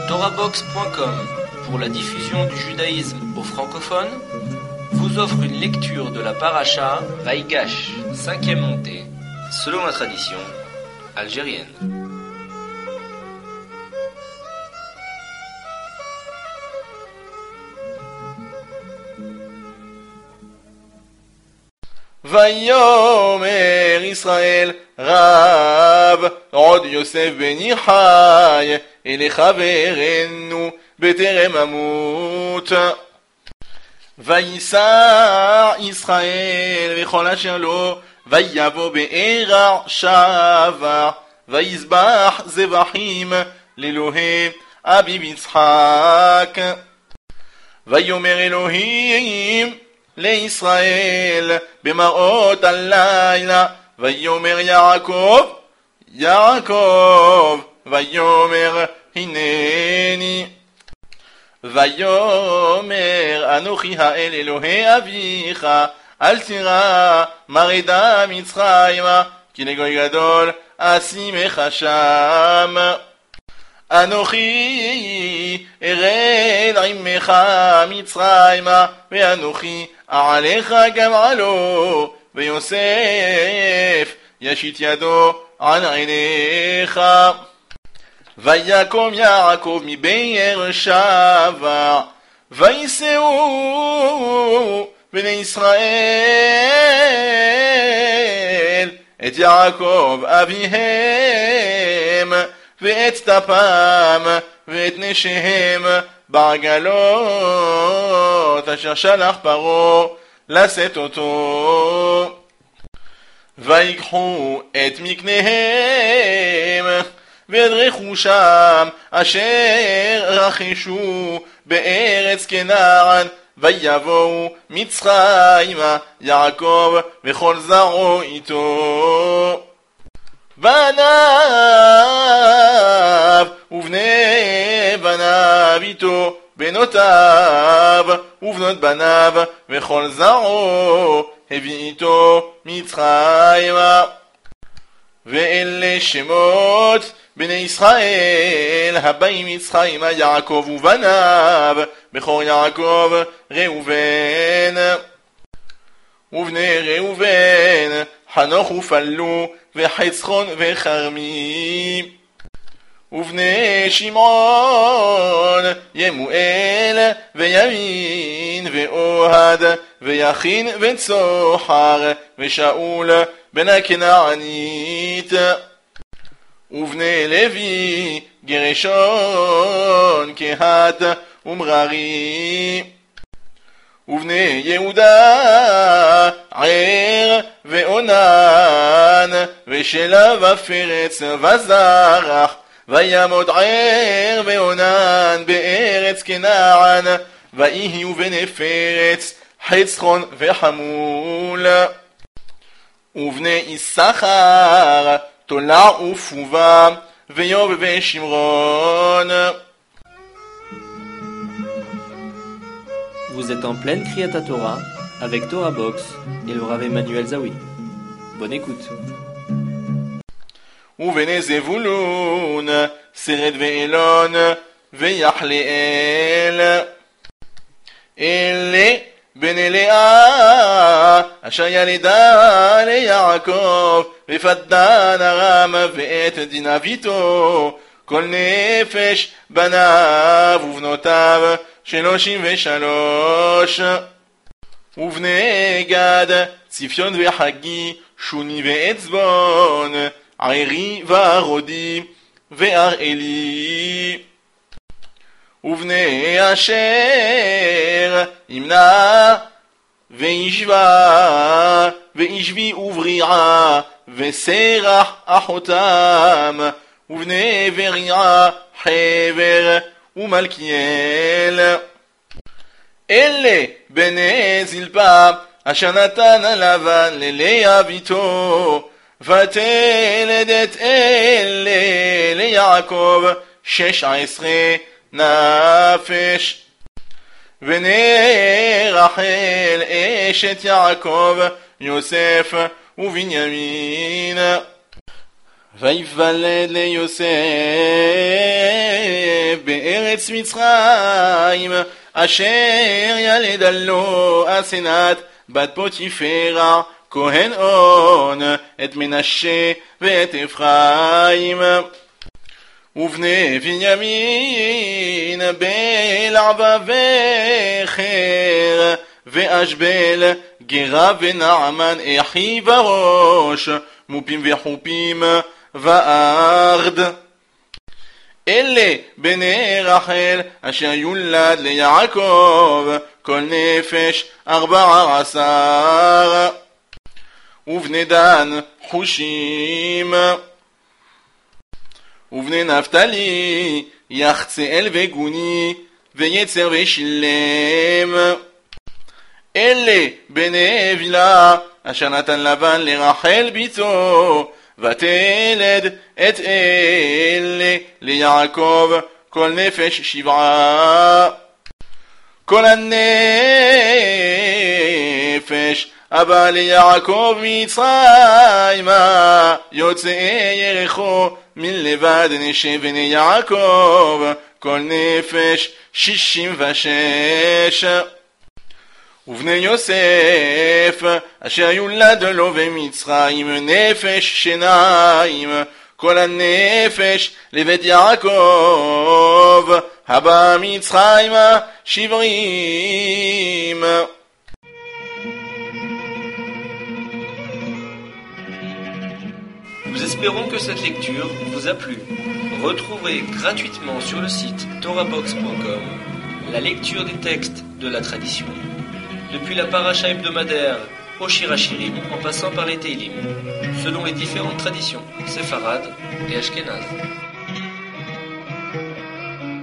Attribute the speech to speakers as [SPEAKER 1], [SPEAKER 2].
[SPEAKER 1] TorahBox.com, pour la diffusion du judaïsme aux francophones, vous offre une lecture de la paracha Vaïgash, 5e montée, selon la tradition algérienne.
[SPEAKER 2] ויאמר ישראל רב עוד יוסף בני חי אל חברנו בטרם אמות. וייסע ישראל וכל אשר לו ויבוא בארע שבה ויזבח זבחים לאלוהי אביו יצחק. ויאמר אלוהים לישראל במראות הלילה ויאמר יעקב יעקב ויאמר הנני. ויאמר אנוכי האל אלוהי אביך אל תירא מרדה מצרימה כי לגוי גדול אשימך שם. אנוכי ארד עמך מצרימה ואנוכי אעליך גמלו ויוסף ישית ידו על עיניך. ויקום יעקב מבאר שבע וייסעו בני ישראל את יעקב אביהם ואת טפם ואת נשיהם בעגלות אשר שלח פרעה לשאת אותו. ויקחו את מקניהם ואת רכושם אשר רכשו בארץ כנען ויבואו מצרימה יעקב וכל זרעו איתו. בניו ובני בניו איתו בנותיו ובנות בניו וכל זרעו הביא איתו מצרימה. ואלה שמות בני ישראל הבאים מצרימה יעקב ובניו בכור יעקב ראובן. ובני ראובן חנוך ופלו וחצחון וחרמי. ובני שמעון ימואל וימין ואוהד ויכין וצוחר ושאול בן הכנענית. ובני לוי גרשון קהת ומררי. ובני יהודה ער ואונן ושלה ופרץ וזרח. וימות ער ואונן בארץ כנען ויהיו בני פרץ חצחון וחמול. ובני יששכר תולע ופובה ויוב ושמרון.
[SPEAKER 1] Vous êtes en pleine Kriyat Torah avec Torah Box et le Rav Emmanuel Zawi. Bonne écoute.
[SPEAKER 2] ובני זבולון סרד ואילון ויחליאל. אלה בני לאה אשר ילדה ליעקב ופדן ארם ואת דינה ביתו כל נפש בניו ובנותיו 33. ובני גד ציפיון וחגי שוני ואצבון ערי וערודי ואראלי. ובני אשר ימנע וישבה וישבי ובריעה וסרח אחותם. ובני בריעה חבר ומלכיאל. אלה בני זלפה אשר נתן לבן ללאה ביתו ותלד את אלה ליעקב 16 נפש. בני רחל אשת יעקב יוסף ובנימין. ויוולד ליוסף בארץ מצרים, אשר ילדה לו אסנת בת פוטיפרה כהן און, את מנשה ואת אפרים. ובני בנימין בלעבה וחר, ואשבל גרה ונעמן אחי וראש, מופים וחופים וארד. אלה בני רחל אשר יולד ליעקב, כל נפש 14. ובני דן חושים. ובני נפתלי יחצאל וגוני ויצר ושילם. אלה בני בלהה אשר נתן לבן לרחל ביתו, ותלד את אלה ליעקב, כל נפש 7. כל הנפש הבא ליעקב מצרימה, יוצאי ירחו מלבד נשי בני יעקב, כל נפש 66. ובני יוסף אשר יולד לו במצרים, נפש 2, כל הנפש לבית יעקב, הבא מצרימה 70.
[SPEAKER 1] Nous espérons que cette lecture vous a plu. Retrouvez gratuitement sur le site torahbox.com la lecture des textes de la tradition, depuis la paracha hebdomadaire au Shirachirim en passant par les Teilim, selon les différentes traditions séfarades et ashkénazes.